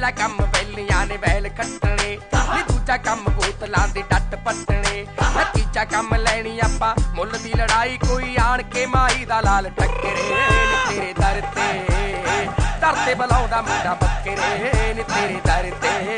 ਪਹਿਲਾ ਕੰਮ ਵੈਲੀਆਂ ਨੇ ਵੈਲ ਖੱਟਣੇ ਨੀ ਦੂਜਾ ਕੰਮ ਬੋਤਲਾਂ ਦੀ ਡੱਟ ਪੱਟਣੇ ਤੀਜਾ ਕੰਮ ਲੈਣੀ ਆਪਾਂ ਮੁੱਲ ਦੀ ਲੜਾਈ ਕੋਈ ਆਣ ਕੇ ਮਾਈ ਦਾ ਲਾਲ ਟੱਕਰੇ ਨੀ ਤੇਰੇ ਦਰ ਤੇ ਬੁਲਾਉਂਦਾ ਮੁੰਡਾ ਬੱਕਰੇ ਨੀ ਤੇਰੇ ਦਰ ਤੇ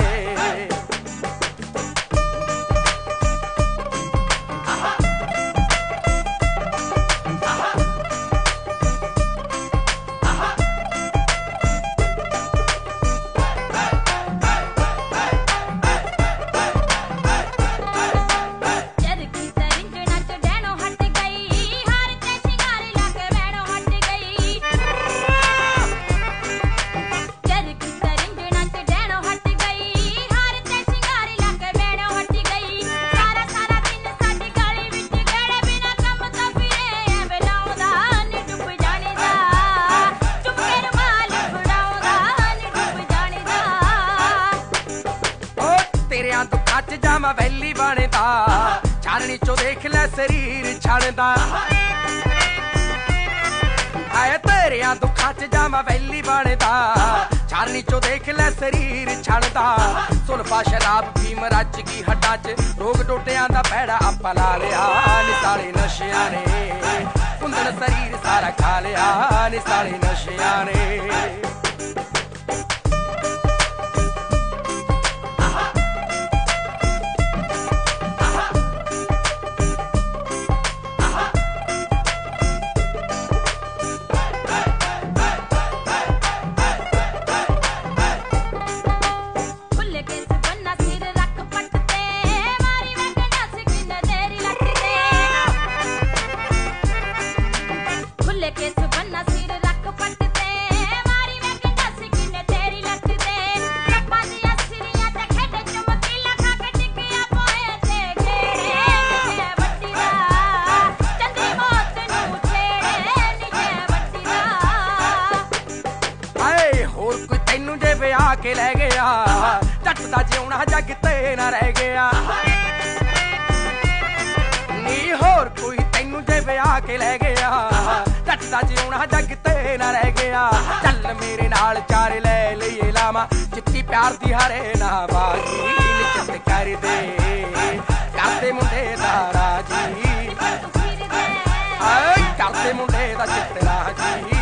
ਦੁੱਖਾਂ ਚ ਜਾਵਾਂ ਵੈਲੀ ਬਣਦਾ ਚਾਨਣੀ ਚੋਂ ਦੇਖ ਲੈ ਸਰੀਰ ਛਣਦਾ ਆਏ ਤੇਰਿਆਂ ਦੁੱਖਾਂ ਚ ਜਾਵਾਂ ਵੈਲੀ ਬਣਦਾ ਚਾਨਣੀ ਚੋਂ ਦੇਖ ਲੈ ਸਰੀਰ ਛਣਦਾ ਸੁਲਫਾ ਸ਼ਰਾਬ ਫੀਮ ਰੱਜ ਗਈ ਹੱਡਾਂ ਚ ਰੋਗ ਟੋਟਿਆਂ ਦਾ ਪੈੜਾ ਆਪਾਂ ਲਾ ਲਿਆ ਨੀ ਸਾਲੇ ਨਸ਼ਿਆਂ ਨੇ ਕੁੰਦਨ ਸਰੀਰ ਸਾਰਾ ਖਾ ਲਿਆ ਨੀ ਸਾਲੇ ਨਸ਼ਿਆਂ ਨੇ ਵਿਆਹ ਕੇ ਲੈ ਗਿਆ ਜੱਟ ਦਾ ਜਿਉਣਾ ਜੱਗ ਤੇ ਨਾ ਰਹਿ ਗਿਆ ਨੀ ਹੋਰ ਕੋਈ ਤੈਨੂੰ ਜੇ ਵਿਆਹ ਕੇ ਲੈ ਗਿਆ ਜੱਟ ਦਾ ਜਿਉਣਾ ਜੱਗ ਤੇ ਨਾ ਰਹਿ ਗਿਆ ਚੱਲ ਮੇਰੇ ਨਾਲ ਚਾਰ ਲੈ ਲਈਏ ਲਾਵਾਂ ਚਿੱਟੀ ਪਿਆਰ ਦੀ ਹਰੇ ਨਾ ਬਾਜੀ ਨਿਚਤ ਕਰਦੇ ਮੁੰਡੇ ਦਾ ਰਾਜੀ ਕਰਦੇ ਮੁੰਡੇ ਦਾ ਚਿੱਤ ਰਾਜੀ